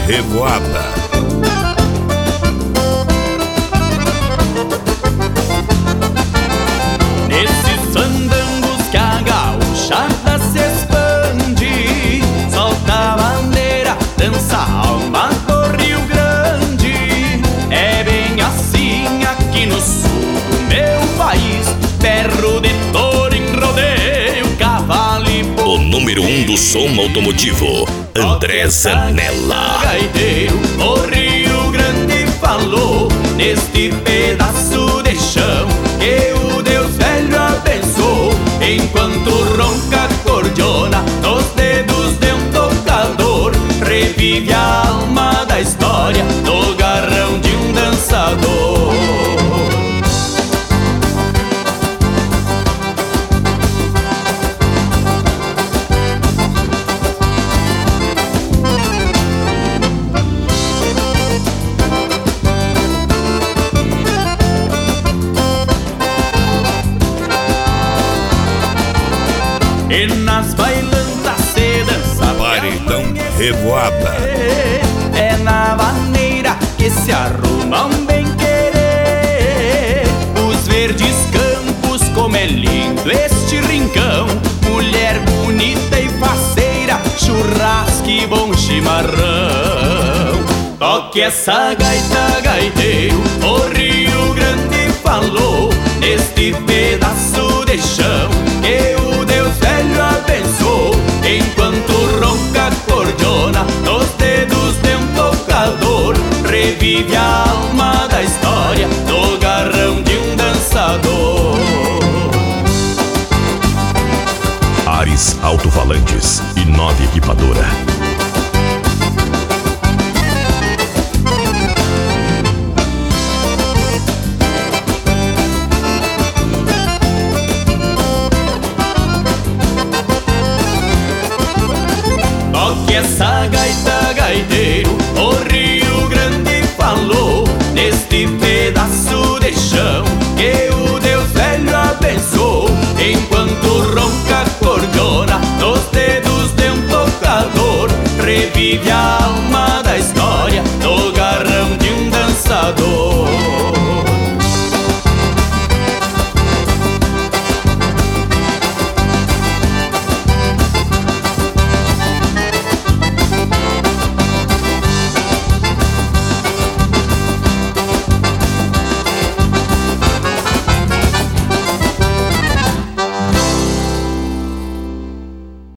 Revoada. Nesses fandangos que a gauchada se expande, solta a bandeira, dança a alma do Rio Grande. É bem assim aqui no sul do meu país, berro de touro em rodeio, cavalo e boi. O número 1 do som automotivo, André Zanella. Gaiteiro, o Rio Grande falou neste pedaço de chão que o Deus velho abençoou, enquanto ronca a cordiona nos dedos de um tocador, revive a alma da história no garrão de um dançador. E nas bailantas se dança Paredão Revoada. é na maneira que se arruma um bem-querer. Os verdes campos, como é lindo este rincão, mulher bonita e faceira, churrasco e bom chimarrão. Toque essa gaita, gaiteiro, o Rio Grande falou neste pedaço de chão que o Deus velho abençoou, enquanto ronca a cordiona nos dedos de um tocador, revive a alma da história no garrão de um dançador. Ares Alto-Falantes e 9 Equipadora. Toque essa gaita, gaiteiro, o Rio Grande falou neste pedaço de chão que o Deus velho abençoou, enquanto ronca a cordiona nos dedos de um tocador, revive a